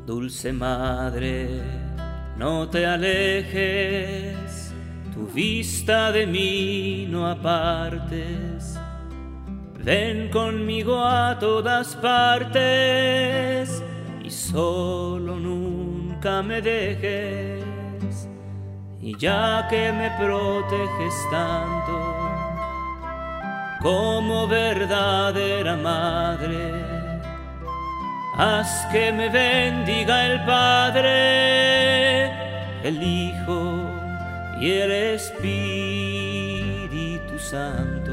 Dulce madre, no te alejes, tu vista de mí no apartes. Ven conmigo a todas partes y solo nunca me dejes. Y ya que me proteges tanto como verdadera madre, haz que me bendiga el Padre, el Hijo y el Espíritu Santo.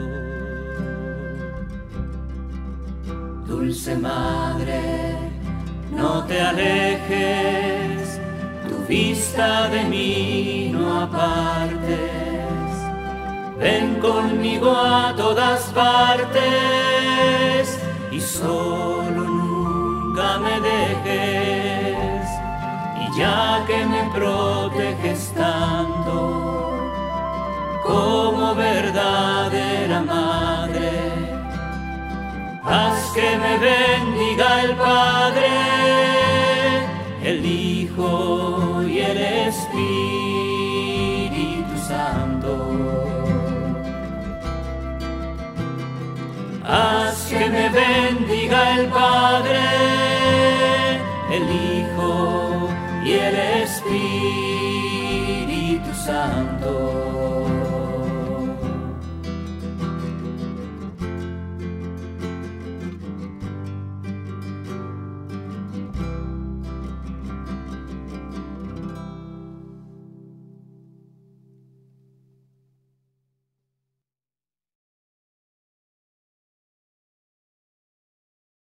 Dulce Madre, no te alejes, tu vista de mí no apartes. Ven conmigo a todas partes y solo nunca me dejes. Y ya que me proteges tanto como verdadera madre, haz que me bendiga el Padre, el Hijo y el Espíritu Santo. Haz que me bendiga el Padre, el Hijo y el Espíritu Santo.